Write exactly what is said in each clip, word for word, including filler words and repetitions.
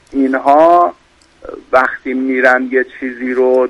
اینها وقتی میرن یه چیزی رو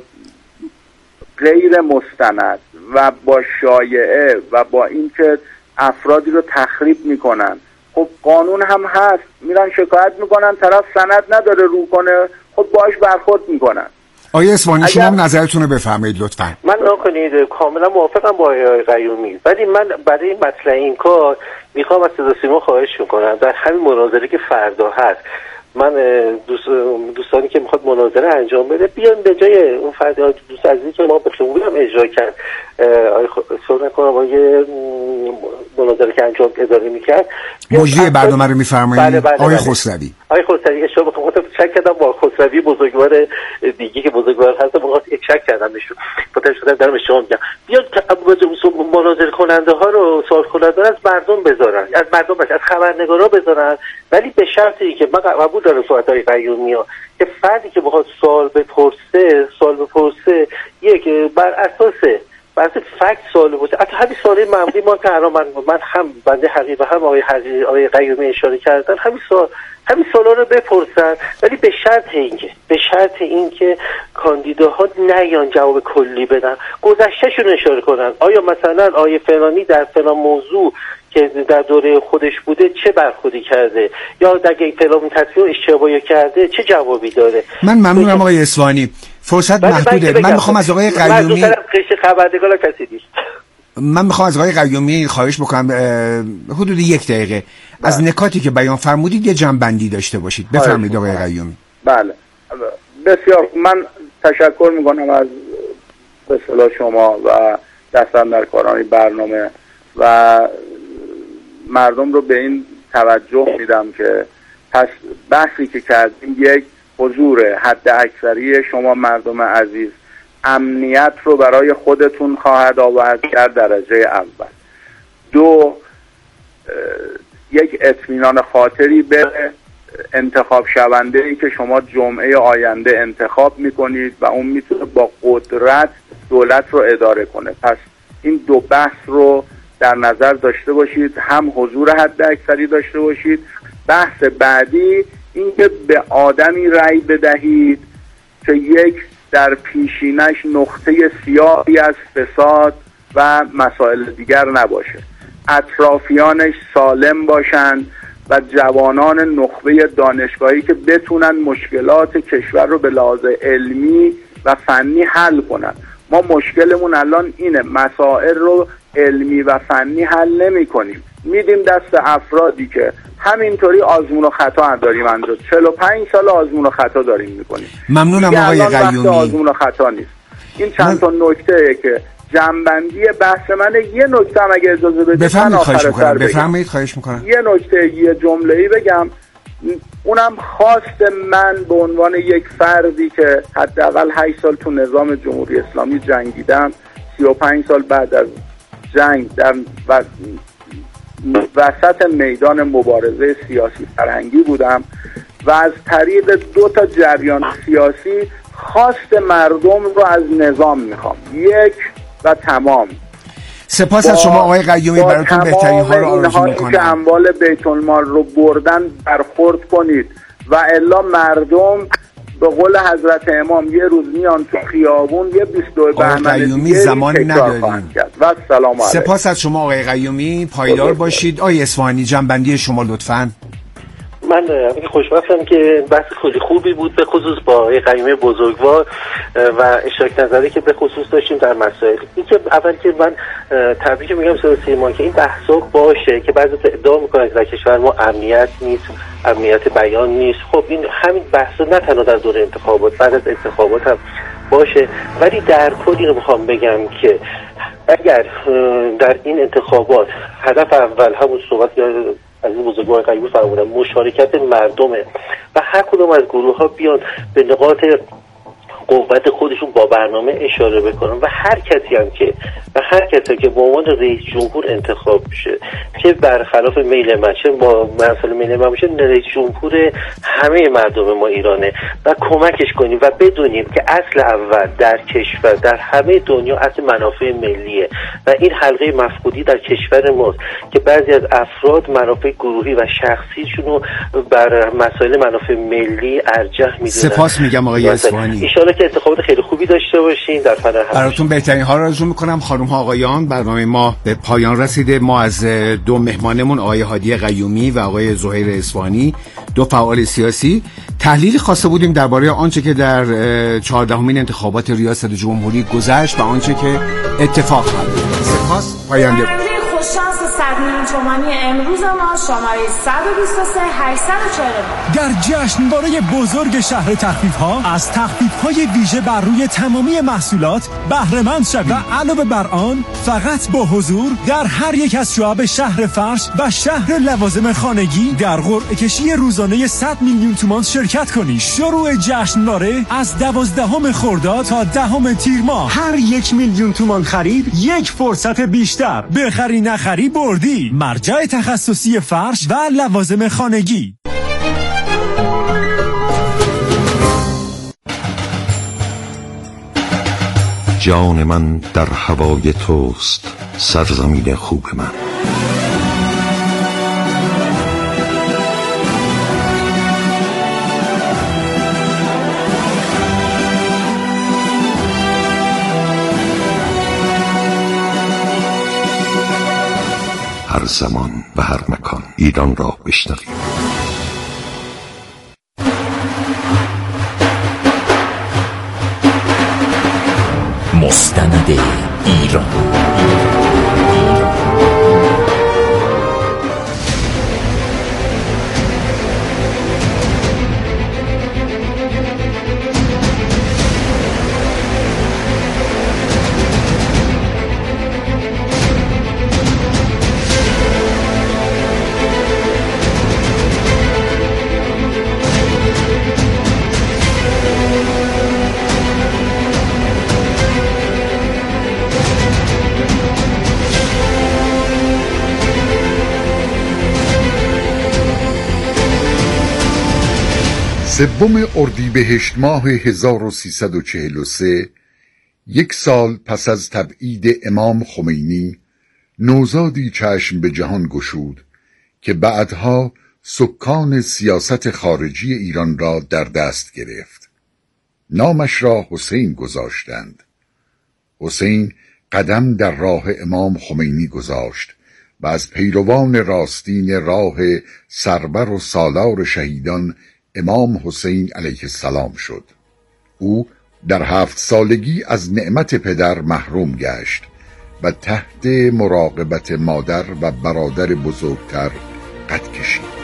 غیر مستند و با شایعه و با اینکه افرادی رو تخریب میکنن، خب قانون هم هست، میرن شکایت میکنن، طرف سند نداره رو کنه، خب باش برخورد میکنن. آیه اصفهانی شما هم نظرتون رو بفرمایید لطفا. من نکنید کاملا موافقم با آقای قیومی، ولی من برای مطرح این کار میخوام از صدا سیما خواهش میکنم در همین مناظره که فردا هست، من دوست دوستانی که میخواد مناظره انجام بده بیان به جای اون فرد دوست عزیزی که ما به خصوص هم اجرا کرد، آقای سر نکنم آقای مناظره که انجام اداره میکرد مجری برنامه رو میفرمایید. بله بله آقای بله. خسروی آقای خسروی اشتباه بخوام شک کردم با خسروی بزرگوار دیگه که بزرگوار هست، من یک شک کردم نشون پتر شدم دارم اشتباه میگم. بیاد مناظره کننده ها رو سوال کننده از مردم بذارن، از مردم باشه، از خبرنگارا بذارن، ولی به شرطی که من قبول دارم صحبت‌های قیومی ها که فردی که بخواد سوال بپرسه سوال بپرسه یک بر اساس بر اساس فکت سوال بپرسه. حتی همین سوال معمولی ما که الان من من هم بنده حقیقی هم آقای حقیقی آقای قیومی اشاره کردن، همین سوال همین سوالا رو بپرسن، ولی به شرط اینکه به شرط اینکه کاندیداها نیان جواب کلی بدن، گذشتهشون اشاره کنن. آیا مثلا آیه فلانی در فلان موضوع که در دوره خودش بوده چه برخوردی کرده، یا اگه فلان تصمیم اشتباهی کرده چه جوابی داره. من ممنونم آقای اصفهانی، فرصت محدوده. من میخوام از آقای قیومی خبرنگار کسی نیست من میخوام از آقای قیومی خواهش بکنم حدود یک دقیقه بله. از نکاتی که بیان فرمودید یه جنبندی داشته باشید. بفرمایید آقای قیومی. بله بسیار من تشکر میکنم از به اصطلاح شما و دستاندرکاران برنامه و مردم رو به این توجه میدم که پس بحثی که کردیم یک حضور حد اکثری شما مردم عزیز امنیت رو برای خودتون خواهد آورد کرد درجه اول. دو یک اطمینان خاطری به انتخاب شونده ای که شما جمعه آینده انتخاب میکنید و اون میتونه با قدرت دولت رو اداره کنه. پس این دو بحث رو در نظر داشته باشید، هم حضور حد اکثری داشته باشید. بحث بعدی این که به آدمی رأی بدهید که یک در پیشینش نقطه سیاهی از فساد و مسائل دیگر نباشه، اطرافیانش سالم باشند و جوانان نخبه دانشگاهی که بتونن مشکلات کشور رو به لحاظ علمی و فنی حل کنن. ما مشکلمون الان اینه، مسائل رو علمی و فنی حل نمی کنیم، میدیم دست افرادی که همینطوری آزمون و خطا داریم انجام. چهل و پنج سال آزمون و خطا داریم میکنیم. ممنونم آقای قیومی. آزمون و خطا نیست. این چند تا نکته که جنبندی بحث منه. یه نکته هم اگه اجازه بدید بفرمایید خواهش میکنم. بفرمایید خواهش میکنم. یه نکته یه جمله‌ای بگم، اونم خواست من به عنوان یک فردی که حداقل هشت سال تو نظام جمهوری اسلامی جنگیدم، سی و پنج سال بعد از جنگ در و وسط میدان مبارزه سیاسی فرهنگی بودم و از طریق دو تا جریان سیاسی خواست مردم رو از نظام میخوام، یک و تمام. سپاس از شما آقای قیومی، براتون بهترین ها رو آرزو میکنم. که اموال بیت المال رو بردن برخورد کنید و الا مردم به قول حضرت امام یه روز میان تو خیابون یه بیست و دو بهمن دیگه زمان نداریم. و سلام علیکم. سپاس از شما آقای قیومی، پایدار باشید. آقای اصفهانی جنبندی شما لطفاً. من خوشبختم که بحث خیلی خوبی بود، به خصوص با آقای قیومی بزرگوار و اشتراک نظری که به خصوص داشتیم در مسائل. این که اول که من تبریک میگم صدا سیما که این بحثا باشه که بعضی ادعا میکنن در کشور ما امنیت نیست، امنیت بیان نیست. خب این همین بحثا نه تنها در دوره انتخابات، بعد از انتخابات هم باشه، ولی در کل اینو میخوام بگم که اگر در این انتخابات هدف اول همون صحبت از این بزرگوار قیومی فرمودن مشارکت مردمه و هر کدوم از گروه ها بیان به نقاط قوت خودشون با برنامه اشاره بکنن و هر کسی هم که و هر کسی که به عنوان رئیس جمهور انتخاب بشه، چه برخلاف میل من چه با مثلا میل من باشه، رئیس جمهور همه مردم ما ایرانه و کمکش کنیم و بدونیم که اصل اول در کشور در همه دنیا اصل منافع ملیه و این حلقه مفقودی در کشور ماست که بعضی از افراد منافع گروهی و شخصیشون رو بر مسائل منافع ملی ارجح میدونن. سپاس میگم آقای اصفهانی. ان شاءالله که انتخابات خیلی خوبی داشته باشین در فن هم. براتون بهترین ها رو آرزو میکنم. خانم ها آقایان، برنامه ما به پایان رسیده. ما از دو مهمانمون آقای هادی قیومی و آقای زهیر اصفهانی، دو فعال سیاسی، تحلیلی خواسته بودیم درباره آنچه که در چهاردهمین انتخابات ریاست جمهوری گذشت و آنچه که اتفاق افتاد. سپاس. پاینده خوششانس صد میلیون تومانی امروز ما شماره صد و بیست و سه هشتصد و چهل و نه در جشنواره بزرگ شهر تخفیف ها از تخفیف های ویژه بر روی تمامی محصولات بهره مند شوید و علاوه بر آن فقط با حضور در هر یک از شعب شهر فرش و شهر لوازم خانگی در قرعه کشی روزانه صد میلیون تومان شرکت کنید. شروع جشنواره از دوازدهم خرداد تا دهم تیر ماه. هر یک میلیون تومان خرید یک فرصت بیشتر. بخری نخری بردی. مرجع تخصصی فرش و لوازم خانگی. جان من در هوای توست، سرزمین خوب من. هر زمان و هر مکان ایران را بشنوید. مستند ایران. سوم اردیبهشت ماه هزار و سیصد و چهل و سه، یک سال پس از تبعید امام خمینی، نوزادی چشم به جهان گشود که بعدها سکان سیاست خارجی ایران را در دست گرفت. نامش را حسین گذاشتند. حسین قدم در راه امام خمینی گذاشت و از پیروان راستین راه سربر و سالار شهیدان امام حسین علیه السلام شد. او در هفت سالگی از نعمت پدر محروم گشت و تحت مراقبت مادر و برادر بزرگتر قد کشید.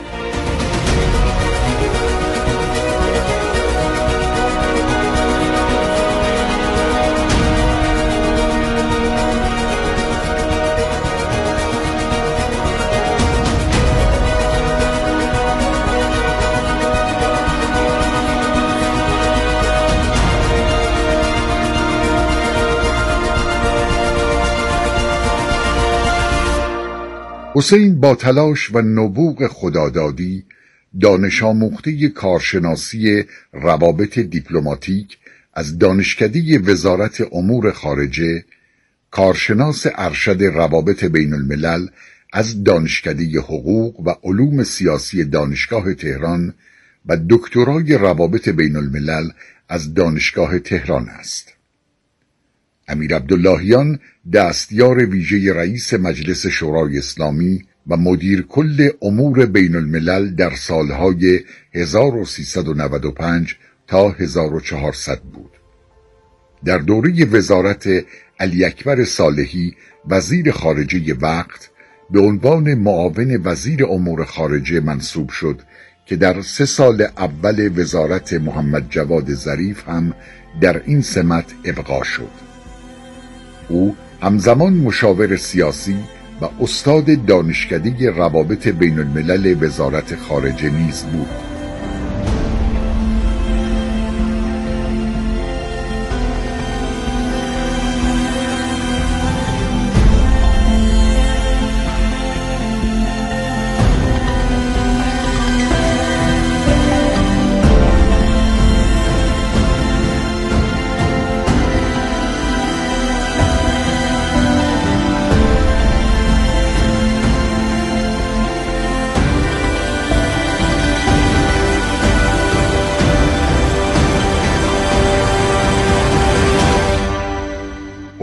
حسین با تلاش و نبوغ خدادادی دانش آموخته کارشناسی روابط دیپلماتیک از دانشکده وزارت امور خارجه، کارشناس ارشد روابط بین الملل از دانشکده حقوق و علوم سیاسی دانشگاه تهران و دکترای روابط بین الملل از دانشگاه تهران است. امیر عبداللهیان دستیار ویژه رئیس مجلس شورای اسلامی و مدیر کل امور بین الملل در سالهای هزار و سیصد و نود و پنج تا هزار و چهارصد بود. در دوره وزارت علی اکبر صالحی وزیر خارجه وقت به عنوان معاون وزیر امور خارجه منصوب شد که در سه سال اول وزارت محمد جواد ظریف هم در این سمت ابقا شد. او همزمان مشاور سیاسی و استاد دانشکده روابط بین الملل وزارت خارجه نیز بود.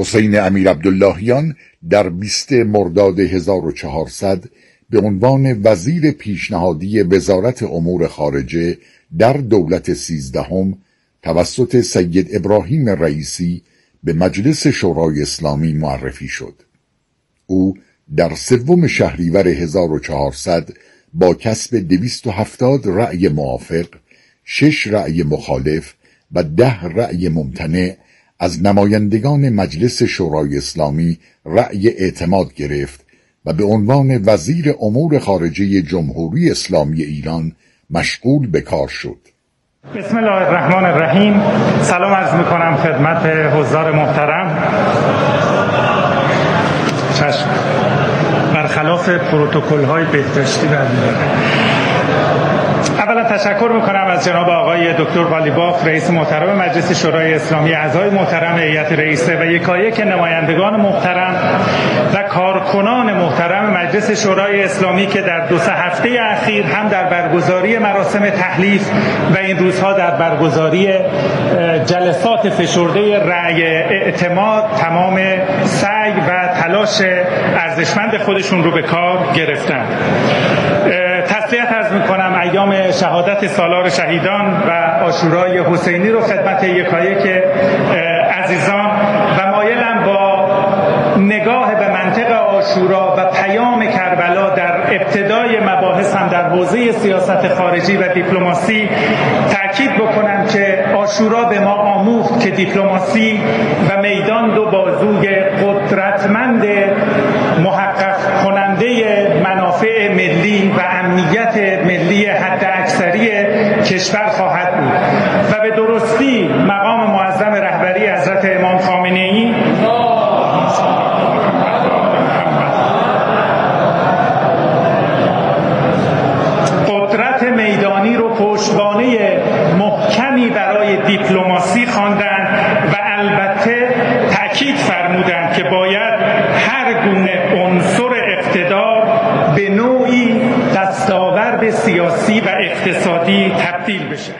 حسین امیر عبداللهیان در بیست مرداد هزار و چهارصد به عنوان وزیر پیشنهادی وزارت امور خارجه در دولت سیزدهم توسط سید ابراهیم رئیسی به مجلس شورای اسلامی معرفی شد. او در سوم شهریور هزار و چهارصد با کسب دویست و هفتاد رأی موافق، شش رأی مخالف و ده رأی ممتنع از نمایندگان مجلس شورای اسلامی رأی اعتماد گرفت و به عنوان وزیر امور خارجه جمهوری اسلامی ایران مشغول به کار شد. بسم الله الرحمن الرحیم. سلام عرض میکنم خدمت حضار محترم. چشم. برخلاف پروتکل های بهداشتی برمی‌داره. اولا تشکر میکنم از جناب آقای دکتر قالیباف رئیس محترم مجلس شورای اسلامی، اعضای محترم هیئت رئیسه و یکایک نمایندگان محترم و کارکنان محترم مجلس شورای اسلامی که در دو سه هفته اخیر هم در برگزاری مراسم تحلیف و این روزها در برگزاری جلسات فشرده رأی اعتماد تمام سعی و تلاش ارزشمند خودشون رو به کار گرفتن. تسلیت عرض میکنم ایام شهادت سالار شهیدان و عاشورای حسینی رو خدمت یکایک عزیزان و مایلم با نگاه به منطق عاشورا و پیام کربلا در ابتدای مباحثم در حوزه سیاست خارجی و دیپلماسی تأکید بکنم که عاشورا به ما آموخت که دیپلماسی و میدان دو بازوی قدرتمند محقق کننده منافع ملی و امنیت ملی حد اکثری کشور خواهد بود و به درستی مقام معظم رهبری حضرت امام خامنه ای قدرت میدانی رو پشتوانه محکمی برای دیپلماسی خواندند و البته تأکید فرمودند که باید هر گونه عنصر اقتدار به نوعی دستاورد سیاسی و اقتصادی تبدیل بشه.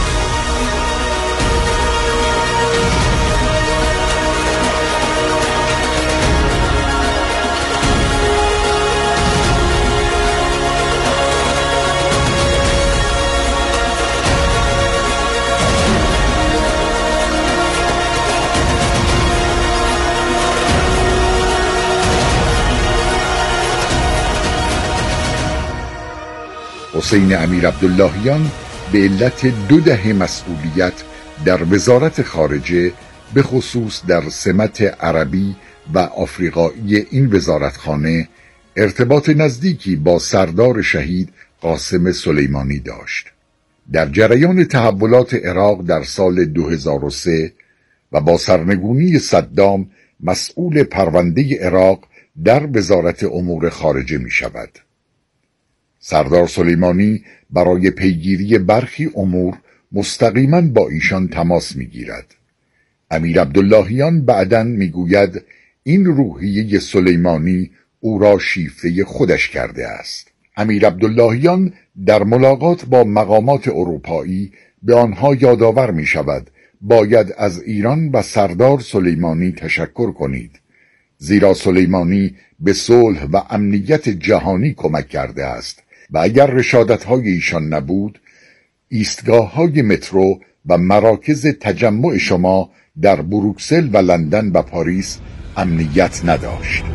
حسین امیر عبداللهیان به علت دو دهه مسئولیت در وزارت خارجه به خصوص در سمت عربی و آفریقایی این وزارتخانه ارتباط نزدیکی با سردار شهید قاسم سلیمانی داشت. در جریان تحولات عراق در سال دو هزار و سه و با سرنگونی صدام مسئول پرونده عراق در وزارت امور خارجه می شود. سردار سلیمانی برای پیگیری برخی امور مستقیما با ایشان تماس می گیرد. امیر عبداللهیان بعداً می گوید این روحیه سلیمانی او را شیفته خودش کرده است. امیر عبداللهیان در ملاقات با مقامات اروپایی به آنها یادآور می شود باید از ایران و سردار سلیمانی تشکر کنید، زیرا سلیمانی به صلح و امنیت جهانی کمک کرده است و اگر رشادت‌های ایشان نبود ایستگاه‌های مترو و مراکز تجمع شما در بروکسل و لندن و پاریس امنیت نداشت.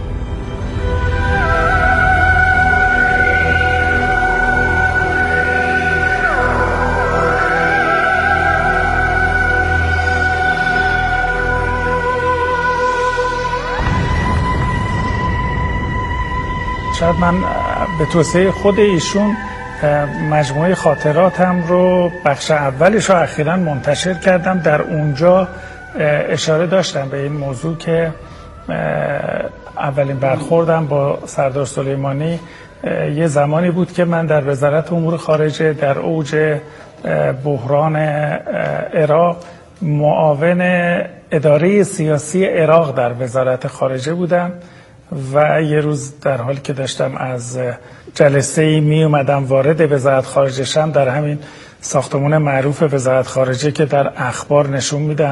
شاید من به توصیه خود ایشون مجموعه خاطراتم رو بخش اولش رو اخیراً منتشر کردم. در اونجا اشاره داشتم به این موضوع که اولین برخوردم با سردار سلیمانی یه زمانی بود که من در وزارت امور خارجه در اوج بحران عراق معاون اداره سیاسی عراق در وزارت خارجه بودم و یه روز در حالی که داشتم از جلسه‌ای می اومدم وارد وزارت خارجه شم، در همین ساختمان معروف وزارت خارجه که در اخبار نشون میدن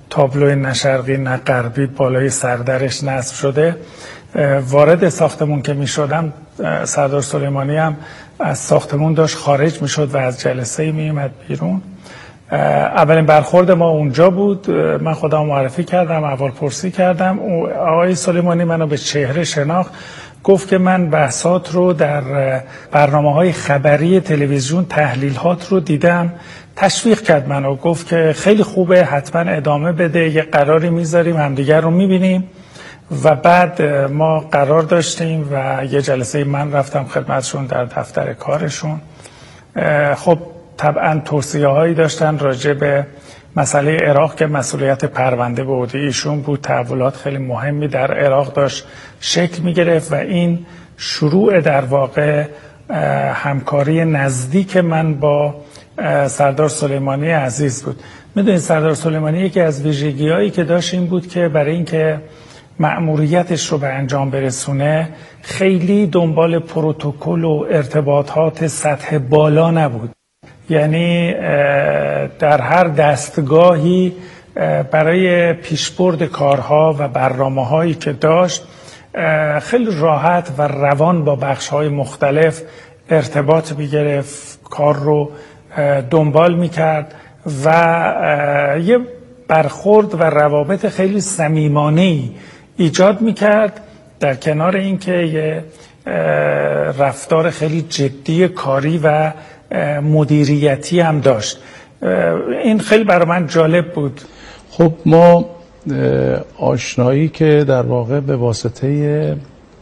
تابلوی نه شرقی نه غربی بالای سردرش نصب شده. وارد ساختمون که می شدم سردار سلیمانی هم از ساختمون داشت خارج می شد و از جلسه می اومد بیرون. اولین برخورد ما اونجا بود. من خودم معرفی کردم، اول پرسی کردم. آقای سلیمانی منو به چهره شناخت، گفت که من بحثات رو در برنامه‌های خبری تلویزیون تحلیلات رو دیدم، تشویق کرد منو، گفت که خیلی خوبه، حتما ادامه بده، یه قراری میذاریم همدیگر رو میبینیم. و بعد ما قرار داشتیم و یه جلسه من رفتم خدمتشون در دفتر کارشون. خب طبعا توصیه هایی داشتن راجع به مسئله عراق که مسئولیت پرونده به عهده ایشون بود. تحولات خیلی مهمی در عراق داشت شکل می گرفت و این شروع در واقع همکاری نزدیک من با سردار سلیمانی عزیز بود. میدونید سردار سلیمانی یکی از ویژگی‌هایی که داشت این بود که برای اینکه مأموریتش رو به انجام برسونه خیلی دنبال پروتکل و ارتباطات سطح بالا نبود. یعنی در هر دستگاهی برای پیشبرد کارها و برنامه‌هایی که داشت خیلی راحت و روان با بخش‌های مختلف ارتباط می‌گرفت، کار رو دنبال می‌کرد و یه برخورد و روابط خیلی صمیمانه‌ای ایجاد می‌کرد، در کنار اینکه یه رفتار خیلی جدی کاری و مدیریتی هم داشت. این خیلی برای من جالب بود. خب ما آشنایی که در واقع به واسطه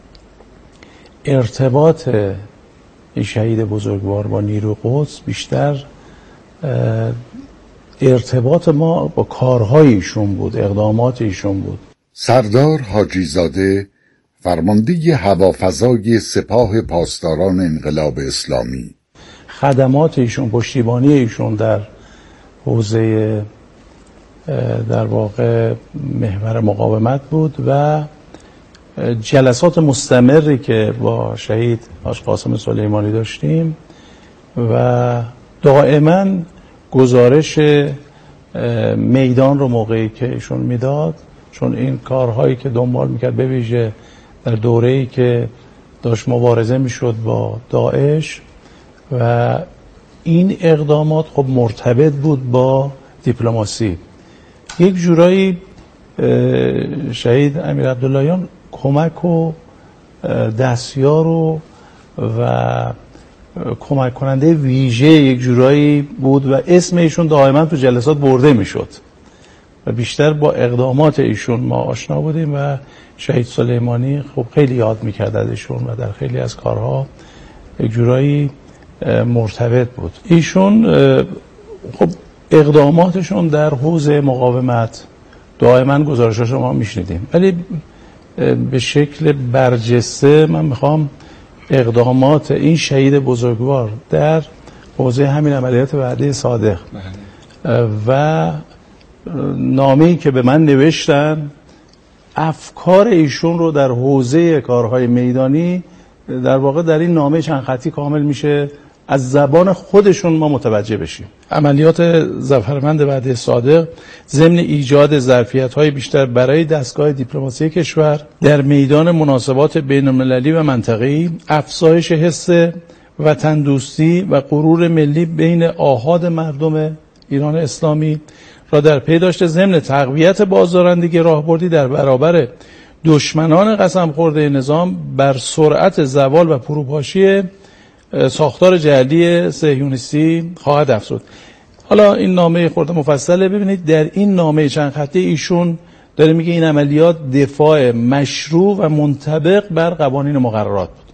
ارتباط این شهید بزرگوار با نیروی قدس، بیشتر ارتباط ما با کارهای ایشون بود، اقدامات ایشون بود. سردار حاجی زاده فرمانده هوافضای سپاه پاسداران انقلاب اسلامی، خدمات ایشون، پشتیبانی ایشون در حوزه در واقع محور مقاومت بود و جلسات مستمری که با شهید حاج قاسم سلیمانی داشتیم و دائما گزارش میدان رو موقعی که ایشون میداد، چون این کارهایی که دنبال میکرد به ویژه در دوره‌ای که داشت مبارزه میشد با داعش و این اقدامات خب مرتبط بود با دیپلماسی. یک جورایی شهید امیر عبداللهیان کمک و دستیار و و کمک کننده ویژه یک جورایی بود و اسم ایشون دائما تو جلسات برده میشد و بیشتر با اقدامات ایشون ما آشنا بودیم و شهید سلیمانی خب خیلی یاد میکرد از ایشون و در خیلی از کارها یک جورایی مرتبط بود. ایشون خب اقداماتشون در حوزه مقاومت دائما گزارشاش ما میشنیدیم، ولی به شکل برجسته من میخوام اقدامات این شهید بزرگوار در حوزه همین عملیات وعده صادق و نامه‌ای که به من نوشتن، افکار ایشون رو در حوزه کارهای میدانی در واقع در این نامه چند خطی کامل میشه از زبان خودشون ما متوجه بشیم. عملیات ظفرمند وعده صادق ضمن ایجاد ظرفیت‌های بیشتر برای دستگاه دیپلماسی کشور در میدان مناسبات بین‌المللی و منطقه‌ای، افزایش حس وطن دوستی و غرور ملی بین آحاد مردم ایران اسلامی را در پی داشته، ضمن تقویت بازدارندگی راهبردی در برابر دشمنان قسم خورده نظام بر سرعت زوال و فروپاشی ساختار جعلی صهیونیستی خواهد افزود. حالا این نامه خورده مفصله. ببینید در این نامه چند خطی ایشون داره میگه این عملیات دفاع مشروع و منطبق بر قوانین مقررات بود.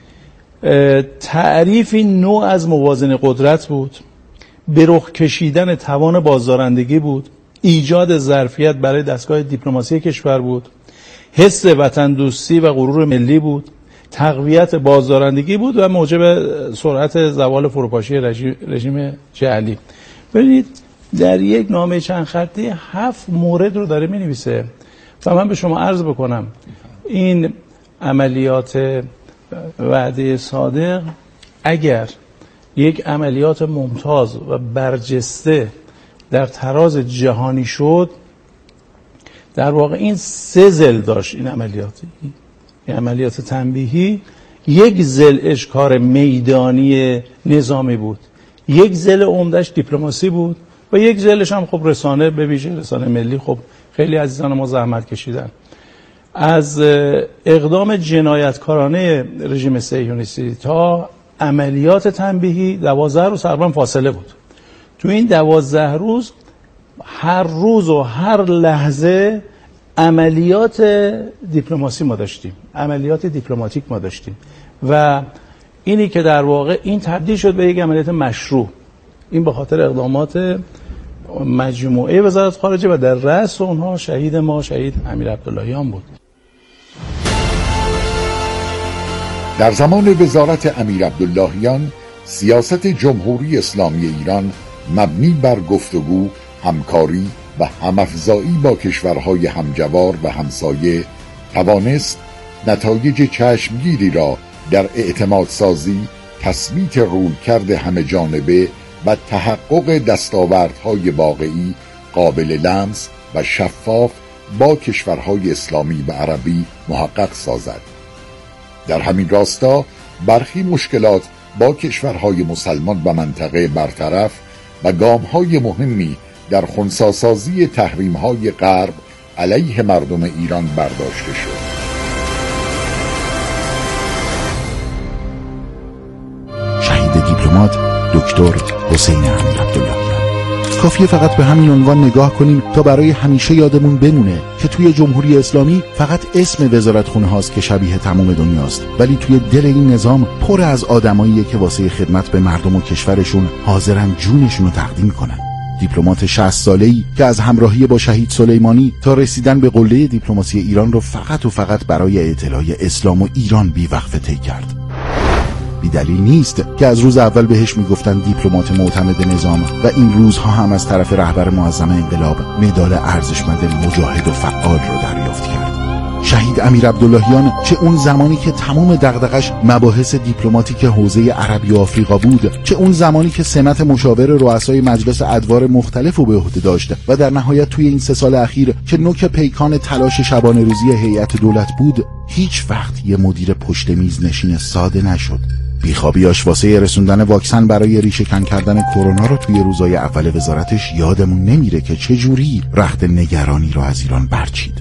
تعریفی نوع از موازنه قدرت بود، به رخ کشیدن توان بازدارندگی بود، ایجاد ظرفیت برای دستگاه دیپلماسی کشور بود، حس وطن دوستی و غرور ملی بود، تقویت بازدارندگی بود و موجب سرعت زوال فروپاشی رژیم جعلی. ببینید در یک نامه چند خطی هفت مورد رو داره می‌نویسه و من به شما عرض بکنم این عملیات وعده صادق اگر یک عملیات ممتاز و برجسته در تراز جهانی شد، در واقع این سه ضلع داشت این عملیات. این عملیات تنبیهی یک ضلعش کار میدانی نظامی بود، یک ضلع عمدهش دیپلماسی بود و یک ضلعش هم خب رسانه، به ویژه رسانه ملی. خب خیلی عزیزان ما زحمت کشیدن. از اقدام جنایتکارانه رژیم صهیونیستی تا عملیات تنبیهی دوازده روز تقریبا فاصله بود. تو این دوازده روز هر روز و هر لحظه عملیات دیپلماسی ما داشتیم، عملیات دیپلماتیک ما داشتیم و اینی که در واقع این تبدیل شد به یک عملیات مشروع. این به خاطر اقدامات مجموعه وزارت خارجه و در رأس اونها شهید ما شهید امیر عبداللهیان بود. در زمان وزارت امیر عبداللهیان سیاست جمهوری اسلامی ایران مبنی بر گفتگو، همکاری و همافزایی با کشورهای همجوار و همسایه توانست نتایج چشمگیری را در اعتماد سازی، تثبیت رویکرد همه جانبه و تحقق دستاوردهای واقعی قابل لمس و شفاف با کشورهای اسلامی و عربی محقق سازد. در همین راستا برخی مشکلات با کشورهای مسلمان و منطقه برطرف و گام‌های مهمی در خنثی‌سازی تحریم‌های غرب علیه مردم ایران برداشته شد. شهید دیپلمات دکتر حسین امیر عبداللهیان. کافیه فقط به همین عنوان نگاه کنیم تا برای همیشه یادمون بمونه که توی جمهوری اسلامی فقط اسم وزارتخونه هاست که شبیه تمام دنیاست، ولی توی دل این نظام پر از آدماییه که واسه خدمت به مردم و کشورشون حاضرن جونشون رو تقدیم کنن. دیپلمات شصت ساله‌ای که از همراهی با شهید سلیمانی تا رسیدن به قله دیپلماسی ایران رو فقط و فقط برای اطلاع اسلام و ایران بی‌وقفه طی کرد. بی دلیل نیست که از روز اول بهش میگفتن دیپلمات معتمد نظام و این روزها هم از طرف رهبر معظم انقلاب مدال ارزشمند مجاهد و فعال رو دریافت کرد. شهید امیر عبداللهیان چه اون زمانی که تمام دغدغش مباحث دیپلماتیک حوزه عربی و آفریقا بود، چه اون زمانی که سمت مشاور رؤسای مجلس ادوار مختلف رو به عهده داشت و در نهایت توی این سه سال اخیر که نوک پیکان تلاش شبانه روزی هیئت دولت بود، هیچ وقت یه مدیر پشت میز نشین ساده نشد. بیخوابیاش واسه رسوندن واکسن برای ریشه‌کن کردن کرونا رو توی روزای اول وزارتش یادمون نمیره که چه جوری رخت نگرانی رو از ایران برچید.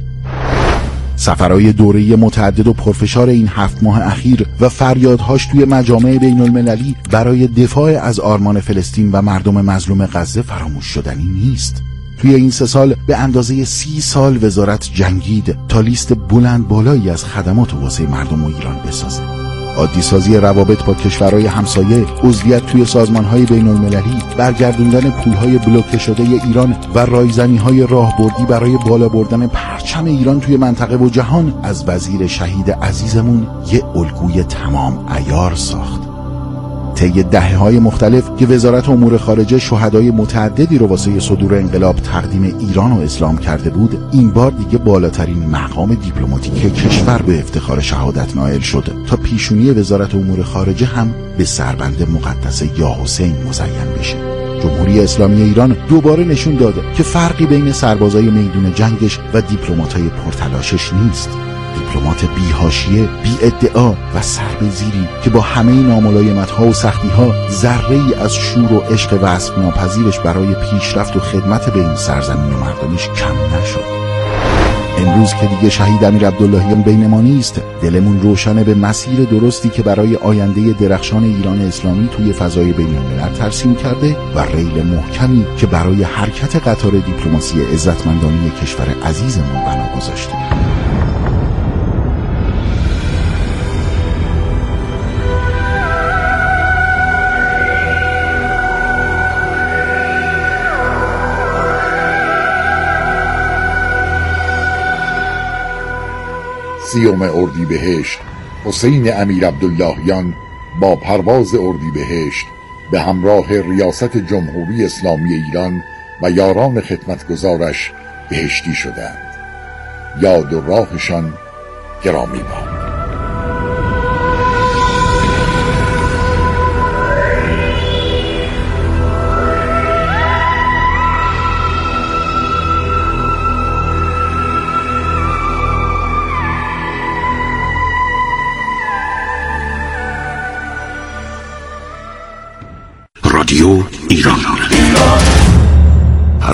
سفرهای دوره‌ای متعدد و پرفشار این هفت ماه اخیر و فریادهاش توی مجامع بین المللی برای دفاع از آرمان فلسطین و مردم مظلوم غزه فراموش شدنی نیست. توی این سه سال به اندازه سی سال وزارت جنگید تا لیست بلند بالایی از خدمات واسه مردم و ایران بسازه. عادی سازی روابط با کشورهای همسایه، عضویت توی سازمانهای بین المللی، برگردوندن پولهای بلوکه شده ایران و رایزنیهای راهبردی برای بالا بردن پرچم ایران توی منطقه و جهان از وزیر شهید عزیزمون یه الگوی تمام عیار ساخت. طی دهه‌های مختلف که وزارت امور خارجه شهدای متعددی رو واسه صدور انقلاب تقدیم ایران و اسلام کرده بود، این بار دیگه بالاترین مقام دیپلماتیک کشور به افتخار شهادت نائل شد تا پیشونی وزارت امور خارجه هم به سربند مقدس یا حسین مزین بشه. جمهوری اسلامی ایران دوباره نشون داد که فرقی بین سربازای میدون جنگش و دیپلمات‌های پرتلاشش نیست. دیپلمات بی حاشیه، بی ادعا و سر به زیری که با همه ناملایمت‌ها و سختی‌ها ذره‌ای از شور و عشق وصف ناپذیرش برای پیشرفت و خدمت به این سرزمین و مردمش کم نشد. امروز که دیگه شهید امیر عبداللهیان بین ما نیست، دلمون روشنه به مسیر درستی که برای آینده درخشان ایران اسلامی توی فضای بین‌الملل ترسیم کرده و ریل محکمی که برای حرکت قطار دیپلماسی عزتمندانه کشور عزیزمون بنا گذاشته. سیوم اردیبهشت حسین امیر عبداللهیان با پرواز اردیبهشت به همراه ریاست جمهوری اسلامی ایران و یاران خدمتگزارش بهشتی شدند. یاد و راهشان گرامی باد.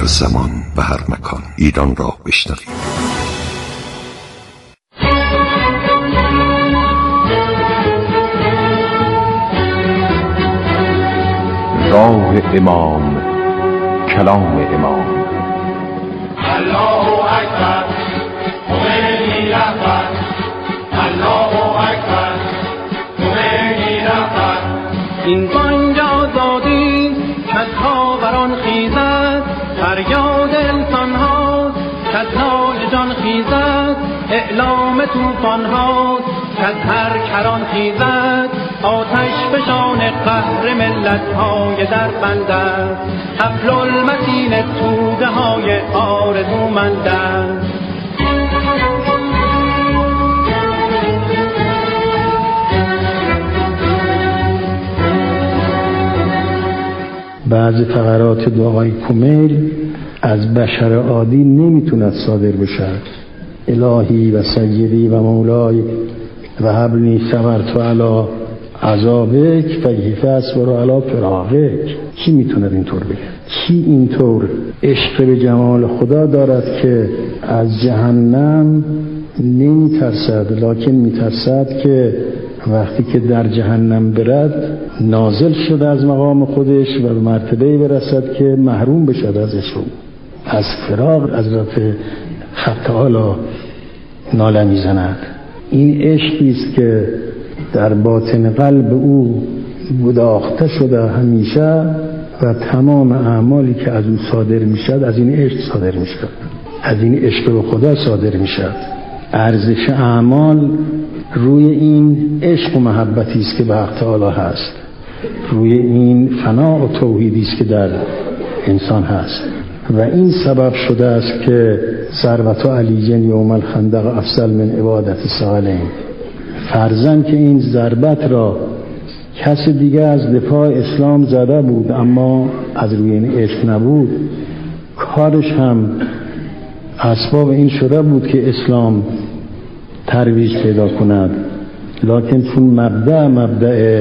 زمان و هر مکان ایران را بشنوید. راه امام، کلام امام. الله اکبر، خمینی رهبر. الله اکبر، خمینی رهبر. این بانگ آزادی کز خاوران خیزد، فریاد انسان ها کز نای جان خیزد، اعلام طوفان ها کز هر کران خیزد، آتش فشان قهر ملت های در بند است، حبل المتین توده های آرزومند است. بعضی فقرات دعای کمیل از بشر عادی نمیتوند صادر بشد. الهی و سیدی و مولای و حبلنی صبرت علی عذابک و کیف اصبر علی فراقک. کی میتوند اینطور بگه؟ کی اینطور عشق به جمال خدا دارد که از جهنم نمیترسد، لکن میترسد که وقتی که در جهنم برد نازل شده از مقام خودش و به مرتبه برسد که محروم بشد از عشق، از فراق از رفع خط تعالی ناله میزند. این عشقی است که در باطن قلب او گداخته شده همیشه و تمام اعمالی که از او صادر میشد از این عشق صادر میشد، از این عشق به خدا صادر میشد. ارزش اعمال روی این عشق و محبتی است که به حق تعالی هست، روی این فنا و توحیدی است که در انسان هست و این سبب شده است که ثروت علی یوم الخندق افضل من عبادت ثقلین. فرضاً که این ضربت را کس دیگه از دفاع اسلام زده بود اما از روی این عشق نبود، کارش هم اسباب این شده بود که اسلام ترویج پیدا کند، لکن چون مبدأ مبدأ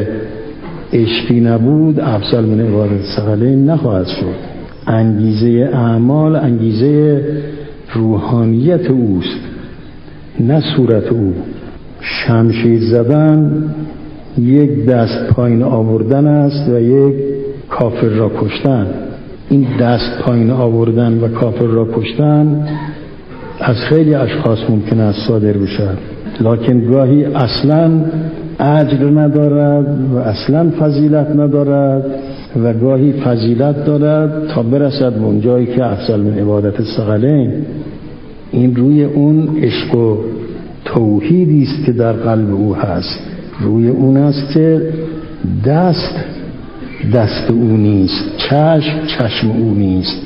عشقی نبود افضل من عبادت ثقلین نخواهد شد. انگیزه اعمال انگیزه روحانیت اوست نه صورت او. شمشیر زدن یک دست پایین آوردن است و یک کافر را کشتن. این دست پایین آوردن و کافر را کشتن از خیلی اشخاص ممکن است صادر بشد، لکن گاهی اصلا اجر ندارد و اصلا فضیلت ندارد و گاهی فضیلت دارد تا برسد به اون جایی که افضل من عبادت ثقلین. این روی اون عشق و توحیدی است که در قلب او هست، روی اون است که دست دست او نیست، چشم چشم او نیست،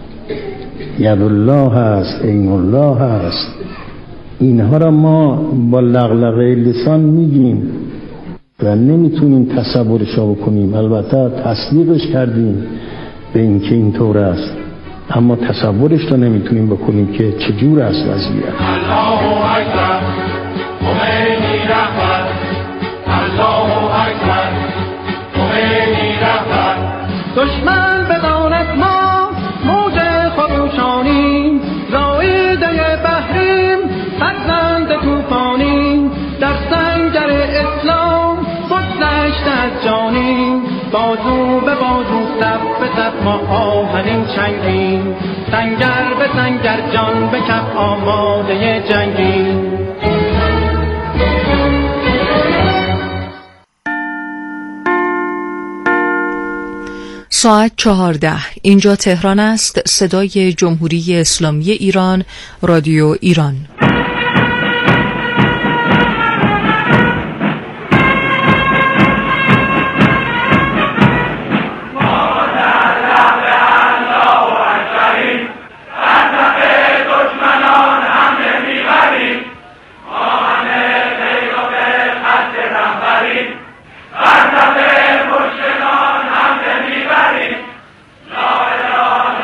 ید الله هست، عین الله هست. اینها را ما با لغلغه لسان میگیم و نمیتونیم تصورش را بکنیم. البته تصدیقش کردیم به اینکه اینطور است، اما تصورش را نمیتونیم بکنیم که چجور است وضعیت. الله اکبر، خمینی رهبر. الله اکبر، خمینی رهبر. دشمن بداند ما موج خروشانی، زایده بحریم فرزند توفانی، در سنگر اسلام بگذشت از جانی، بازو به بازو صف به صف ما آهنین چنگیم، سنگر به سنگر جان به کف آماده جنگیم. ساعت چهارده. اینجا تهران است. صدای جمهوری اسلامی ایران، رادیو ایران.